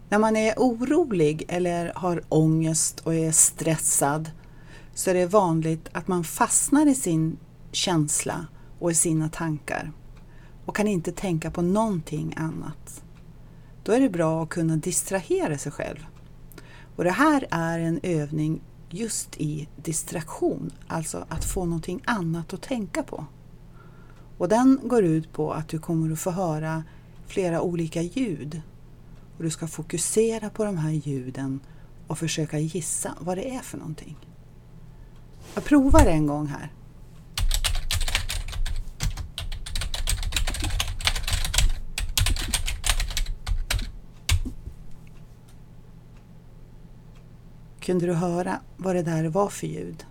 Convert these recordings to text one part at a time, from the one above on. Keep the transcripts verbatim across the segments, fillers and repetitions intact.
När man är orolig eller har ångest och är stressad så är det vanligt att man fastnar i sin känsla och i sina tankar och kan inte tänka på någonting annat. Då är det bra att kunna distrahera sig själv. Och det här är en övning just i distraktion, alltså att få någonting annat att tänka på. Och den går ut på att du kommer att få höra flera olika ljud. Och du ska fokusera på de här ljuden och försöka gissa vad det är för någonting. Jag provar en gång här. Kunde du höra vad det där var för ljud?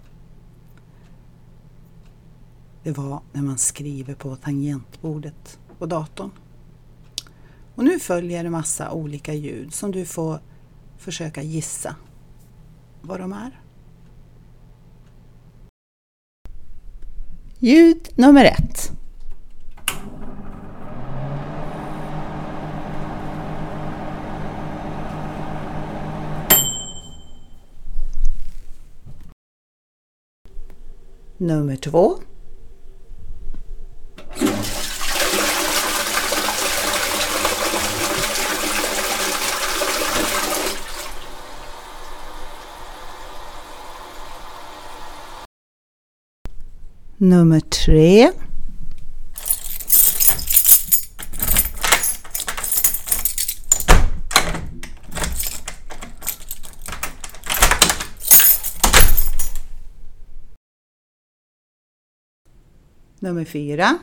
Det var när man skriver på tangentbordet på datorn. Och nu följer en massa olika ljud som du får försöka gissa vad de är. Ljud nummer ett. Nummer två. Nummer tre. Nummer fyra.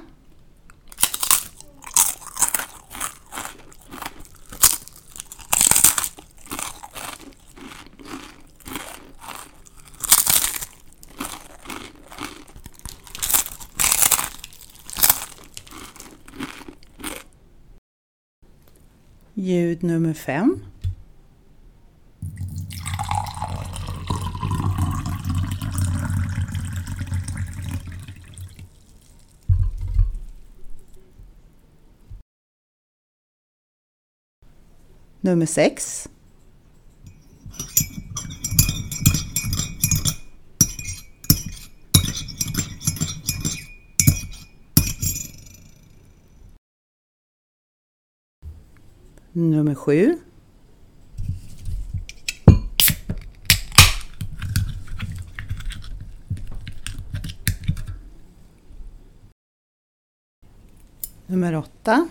Ljud nummer fem. Nummer sex. Nummer sju. Nummer åtta.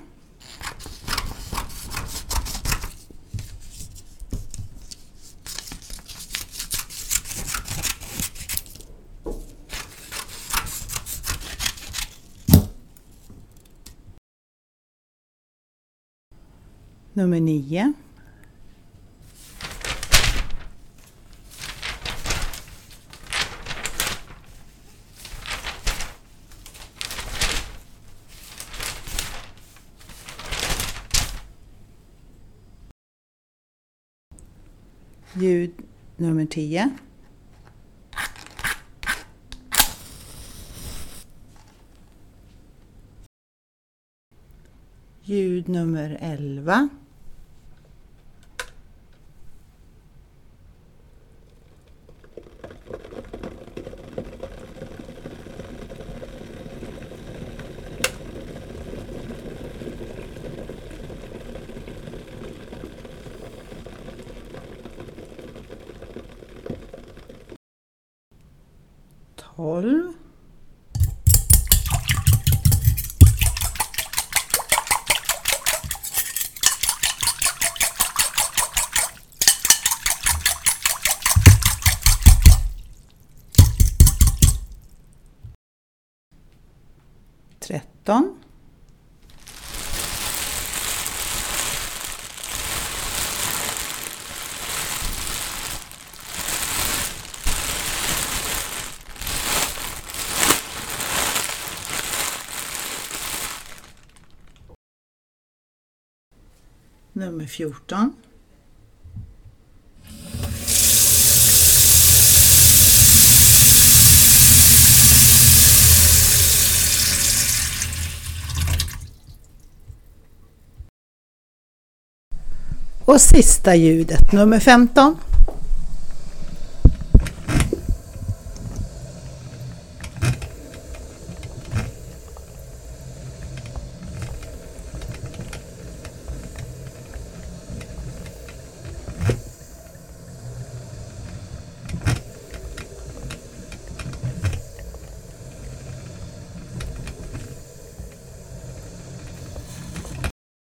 Nummer nio. Ljud nummer tio. Ljud nummer elva. tolv. tretton. Nummer fjorton. Och sista ljudet, nummer femton.